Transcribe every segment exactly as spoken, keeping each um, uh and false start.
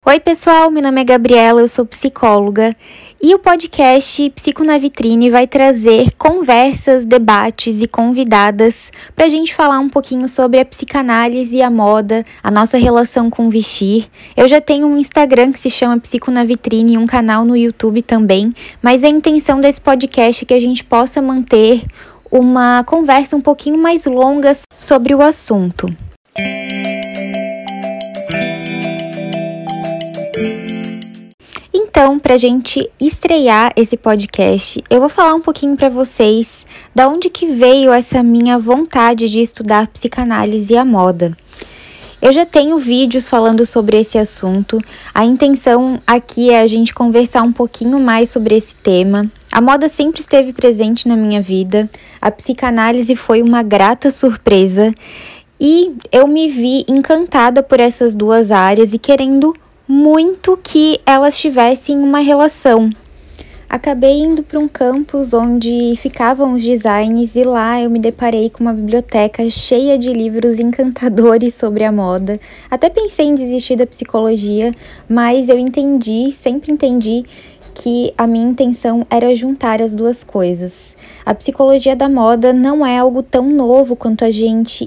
Oi pessoal, meu nome é Gabriela, eu sou psicóloga e o podcast Psico na Vitrine vai trazer conversas, debates e convidadas para a gente falar um pouquinho sobre a psicanálise e a moda, a nossa relação com vestir. Eu já tenho um Instagram que se chama Psico na Vitrine e um canal no YouTube também, mas a intenção desse podcast é que a gente possa manter uma conversa um pouquinho mais longa sobre o assunto. Então, para a gente estrear esse podcast, eu vou falar um pouquinho para vocês da onde que veio essa minha vontade de estudar psicanálise e a moda. Eu já tenho vídeos falando sobre esse assunto, a intenção aqui é a gente conversar um pouquinho mais sobre esse tema. A moda sempre esteve presente na minha vida, a psicanálise foi uma grata surpresa e eu me vi encantada por essas duas áreas e querendo muito que elas tivessem uma relação. Acabei indo para um campus onde ficavam os designs e lá eu me deparei com uma biblioteca cheia de livros encantadores sobre a moda. Até pensei em desistir da psicologia, mas eu entendi, sempre entendi que a minha intenção era juntar as duas coisas. A psicologia da moda não é algo tão novo quanto a gente.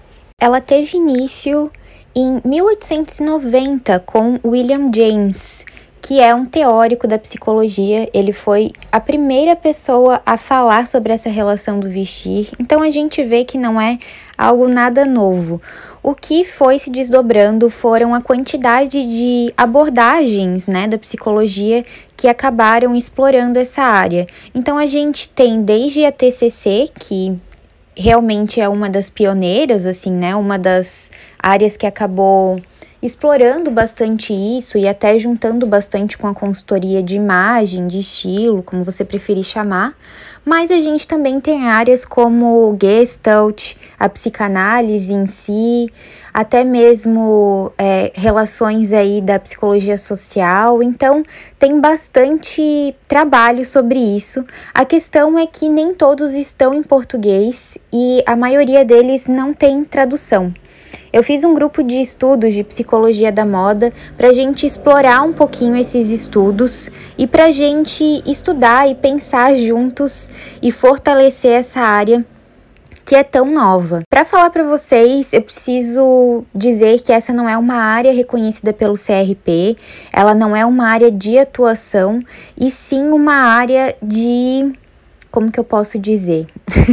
Ela teve início em mil oitocentos e noventa, com William James, que é um teórico da psicologia, ele foi a primeira pessoa a falar sobre essa relação do vestir, então a gente vê que não é algo nada novo. O que foi se desdobrando foram a quantidade de abordagens, né, da psicologia que acabaram explorando essa área. Então a gente tem desde a T C C, que realmente é uma das pioneiras, assim, né, uma das áreas que acabou explorando bastante isso e até juntando bastante com a consultoria de imagem, de estilo, como você preferir chamar, mas a gente também tem áreas como o Gestalt, a psicanálise em si, até mesmo é, relações aí da psicologia social, então tem bastante trabalho sobre isso. A questão é que nem todos estão em português e a maioria deles não tem tradução. Eu fiz um grupo de estudos de psicologia da moda para a gente explorar um pouquinho esses estudos e para a gente estudar e pensar juntos e fortalecer essa área que é tão nova. Para falar para vocês, eu preciso dizer que essa não é uma área reconhecida pelo C R P, ela não é uma área de atuação, e sim uma área de... como que eu posso dizer?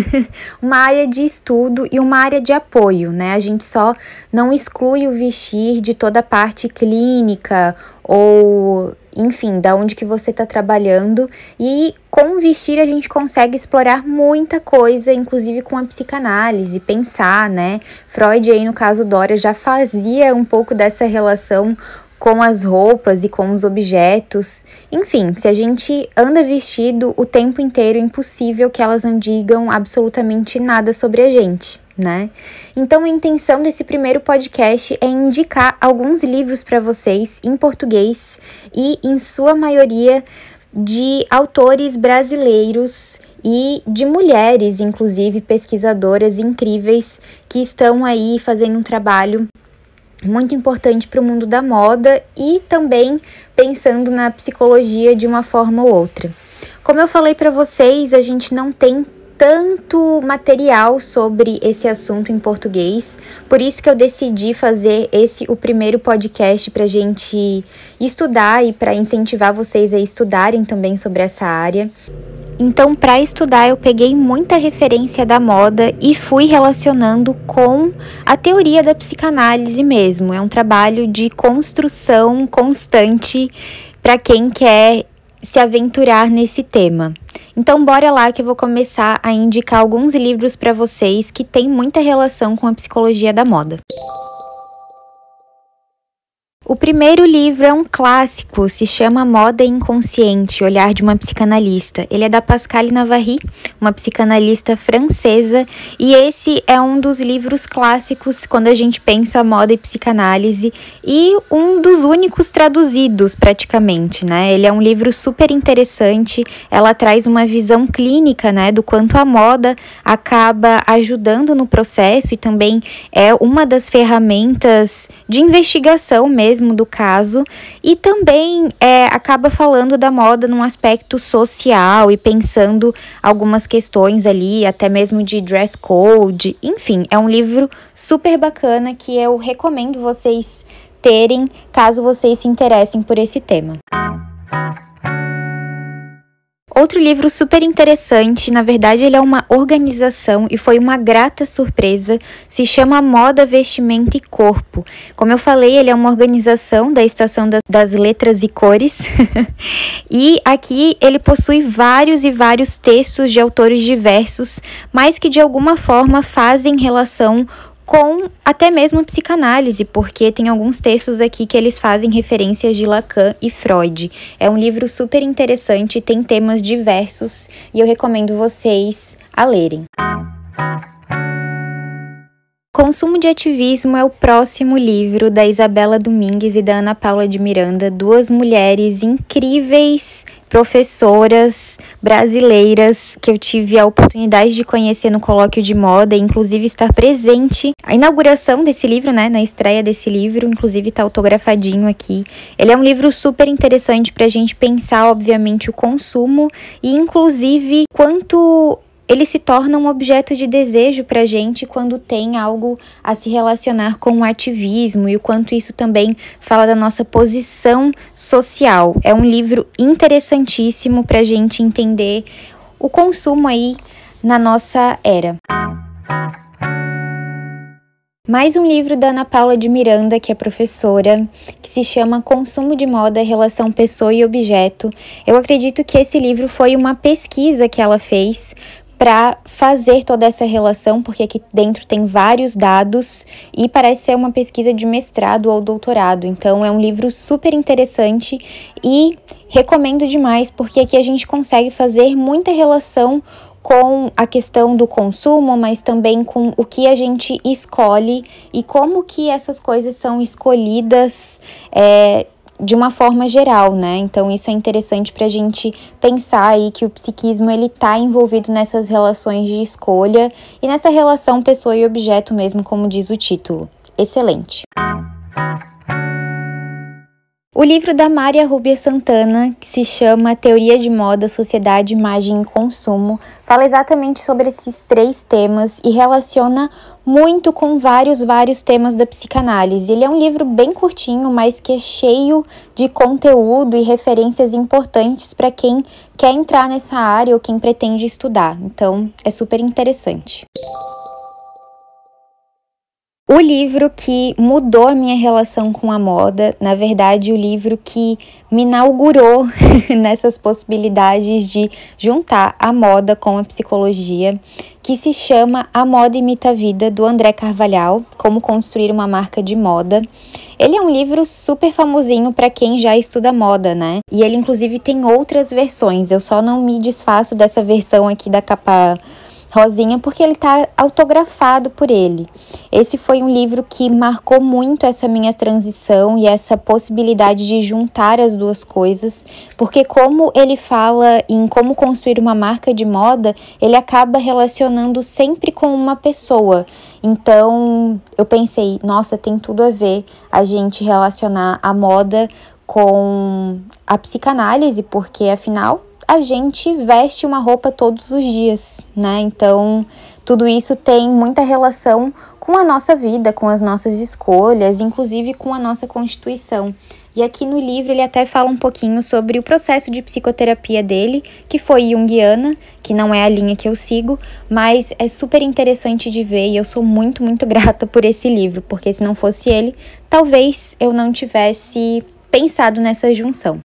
uma área de estudo e uma área de apoio, né? A gente só não exclui o vestir de toda a parte clínica ou, enfim, da onde que você está trabalhando, e com o vestir a gente consegue explorar muita coisa, inclusive com a psicanálise, pensar, né? Freud aí, no caso Dória, já fazia um pouco dessa relação com as roupas e com os objetos. Enfim, se a gente anda vestido o tempo inteiro, é impossível que elas não digam absolutamente nada sobre a gente, né? Então a intenção desse primeiro podcast é indicar alguns livros para vocês em português e, em sua maioria, de autores brasileiros e de mulheres, inclusive pesquisadoras incríveis que estão aí fazendo um trabalho muito importante para o mundo da moda e também pensando na psicologia de uma forma ou outra. Como eu falei para vocês, a gente não tem tanto material sobre esse assunto em português, por isso que eu decidi fazer esse o primeiro podcast para a gente estudar e para incentivar vocês a estudarem também sobre essa área. Então, para estudar, eu peguei muita referência da moda e fui relacionando com a teoria da psicanálise mesmo. É um trabalho de construção constante para quem quer se aventurar nesse tema. Então, bora lá que eu vou começar a indicar alguns livros para vocês que têm muita relação com a psicologia da moda. O primeiro livro é um clássico, se chama Moda Inconsciente, Olhar de uma Psicanalista. Ele é da Pascale Navarri, uma psicanalista francesa, e esse é um dos livros clássicos quando a gente pensa moda e psicanálise, e um dos únicos traduzidos praticamente, né? Ele é um livro super interessante, ela traz uma visão clínica, né, do quanto a moda acaba ajudando no processo e também é uma das ferramentas de investigação mesmo mesmo do caso, e também é, acaba falando da moda num aspecto social e pensando algumas questões ali, até mesmo de dress code, enfim, é um livro super bacana que eu recomendo vocês terem, caso vocês se interessem por esse tema. Outro livro super interessante, na verdade ele é uma organização e foi uma grata surpresa, se chama Moda, Vestimenta e Corpo. Como eu falei, ele é uma organização da Estação das Letras e Cores e aqui ele possui vários e vários textos de autores diversos, mas que de alguma forma fazem relação com até mesmo psicanálise, porque tem alguns textos aqui que eles fazem referências de Lacan e Freud. É um livro super interessante, tem temas diversos e eu recomendo vocês a lerem. Consumo de Ativismo é o próximo livro da Isabela Domingues e da Ana Paula de Miranda, duas mulheres incríveis, professoras brasileiras que eu tive a oportunidade de conhecer no colóquio de moda e inclusive estar presente. A inauguração desse livro, né, na estreia desse livro, inclusive está autografadinho aqui. Ele é um livro super interessante para a gente pensar, obviamente, o consumo e inclusive quanto ele se torna um objeto de desejo para a gente quando tem algo a se relacionar com o ativismo e o quanto isso também fala da nossa posição social. É um livro interessantíssimo para a gente entender o consumo aí na nossa era. Mais um livro da Ana Paula de Miranda, que é professora, que se chama Consumo de Moda, Relação Pessoa e Objeto. Eu acredito que esse livro foi uma pesquisa que ela fez para fazer toda essa relação, porque aqui dentro tem vários dados e parece ser uma pesquisa de mestrado ou doutorado. Então é um livro super interessante e recomendo demais, porque aqui a gente consegue fazer muita relação com a questão do consumo, mas também com o que a gente escolhe e como que essas coisas são escolhidas é, de uma forma geral, né? Então isso é interessante para a gente pensar aí que o psiquismo ele tá envolvido nessas relações de escolha e nessa relação pessoa e objeto mesmo, como diz o título. Excelente! O livro da Mária Rubia Santana, que se chama Teoria de Moda, Sociedade, Imagem e Consumo, fala exatamente sobre esses três temas e relaciona muito com vários, vários temas da psicanálise. Ele é um livro bem curtinho, mas que é cheio de conteúdo e referências importantes para quem quer entrar nessa área ou quem pretende estudar. Então, é super interessante. O livro que mudou a minha relação com a moda, na verdade o livro que me inaugurou nessas possibilidades de juntar a moda com a psicologia, que se chama A Moda Imita a Vida, do André Carvalhal, Como Construir uma Marca de Moda. Ele é um livro super famosinho para quem já estuda moda, né? E ele inclusive tem outras versões, eu só não me desfaço dessa versão aqui da capa rosinha, porque ele tá autografado por ele. Esse foi um livro que marcou muito essa minha transição e essa possibilidade de juntar as duas coisas, porque como ele fala em como construir uma marca de moda, ele acaba relacionando sempre com uma pessoa. Então, eu pensei, nossa, tem tudo a ver a gente relacionar a moda com a psicanálise, porque afinal a gente veste uma roupa todos os dias, né? Então, tudo isso tem muita relação com a nossa vida, com as nossas escolhas, inclusive com a nossa constituição. E aqui no livro ele até fala um pouquinho sobre o processo de psicoterapia dele, que foi junguiana, que não é a linha que eu sigo, mas é super interessante de ver e eu sou muito, muito grata por esse livro, porque se não fosse ele, talvez eu não tivesse pensado nessa junção.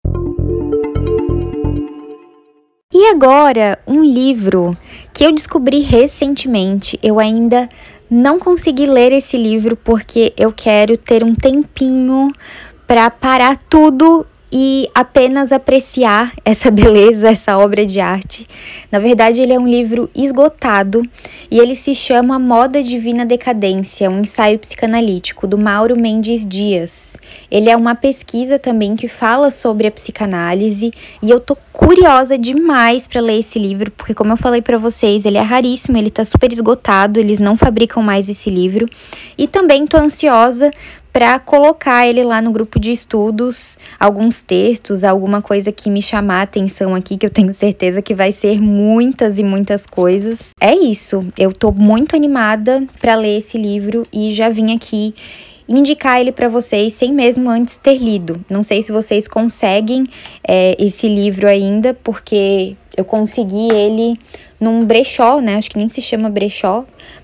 E agora, um livro que eu descobri recentemente. Eu ainda não consegui ler esse livro porque eu quero ter um tempinho para parar tudo e apenas apreciar essa beleza, essa obra de arte. Na verdade, ele é um livro esgotado e ele se chama Moda Divina Decadência, um ensaio psicanalítico, do Mauro Mendes Dias. Ele é uma pesquisa também que fala sobre a psicanálise e eu tô curiosa demais para ler esse livro, porque como eu falei para vocês, ele é raríssimo, ele tá super esgotado, eles não fabricam mais esse livro. E também tô ansiosa para colocar ele lá no grupo de estudos, alguns textos, alguma coisa que me chamar a atenção aqui, que eu tenho certeza que vai ser muitas e muitas coisas. É isso, eu tô muito animada para ler esse livro e já vim aqui indicar ele para vocês sem mesmo antes ter lido. Não sei se vocês conseguem é, esse livro ainda, porque eu consegui ele num brechó, né? Acho que nem se chama brechó,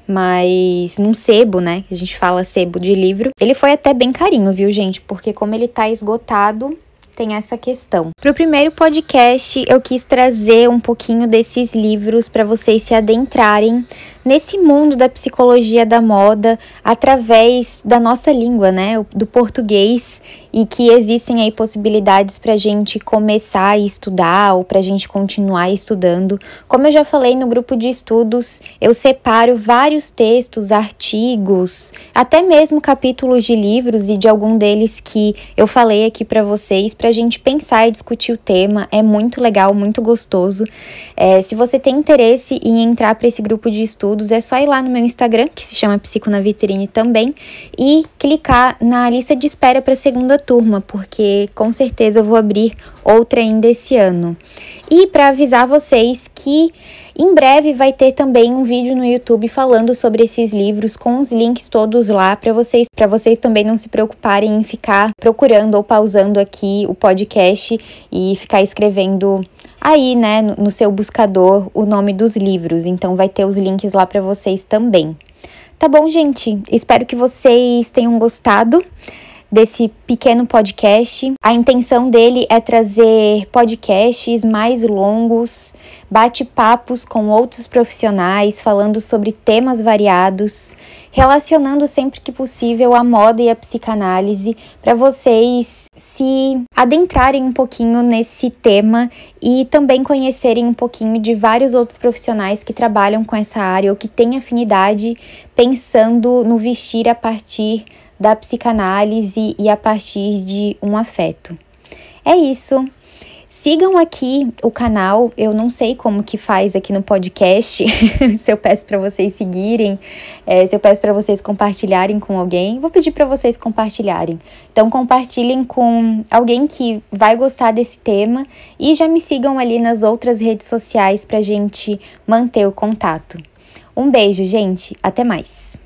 mas num sebo, né? A gente fala sebo de livro. Ele foi até bem carinho, viu, gente? Porque como ele tá esgotado, tem essa questão. Para o primeiro podcast, eu quis trazer um pouquinho desses livros para vocês se adentrarem nesse mundo da psicologia da moda através da nossa língua, né, do português, e que existem aí possibilidades para a gente começar a estudar ou para a gente continuar estudando. Como eu já falei no grupo de estudos, eu separo vários textos, artigos, até mesmo capítulos de livros e de algum deles que eu falei aqui para vocês, para a gente pensar e discutir o tema. É muito legal, muito gostoso. É, se você tem interesse em entrar para esse grupo de estudos, é só ir lá no meu Instagram, que se chama Psico na Vitrine também, e clicar na lista de espera para a segunda turma, porque com certeza eu vou abrir outra ainda esse ano. E para avisar vocês que em breve vai ter também um vídeo no YouTube falando sobre esses livros, com os links todos lá para vocês, para vocês também não se preocuparem em ficar procurando ou pausando aqui o podcast e ficar escrevendo aí, né, no, no seu buscador o nome dos livros. Então vai ter os links lá para vocês também. Tá bom, gente? Espero que vocês tenham gostado desse pequeno podcast. A intenção dele é trazer podcasts mais longos, bate-papos com outros profissionais, falando sobre temas variados, relacionando sempre que possível a moda e a psicanálise, para vocês se adentrarem um pouquinho nesse tema e também conhecerem um pouquinho de vários outros profissionais que trabalham com essa área ou que têm afinidade pensando no vestir a partir da psicanálise e a partir de um afeto. É isso. Sigam aqui o canal, eu não sei como que faz aqui no podcast, se eu peço para vocês seguirem, é, se eu peço para vocês compartilharem com alguém, vou pedir para vocês compartilharem. Então compartilhem com alguém que vai gostar desse tema e já me sigam ali nas outras redes sociais pra gente manter o contato. Um beijo, gente, até mais!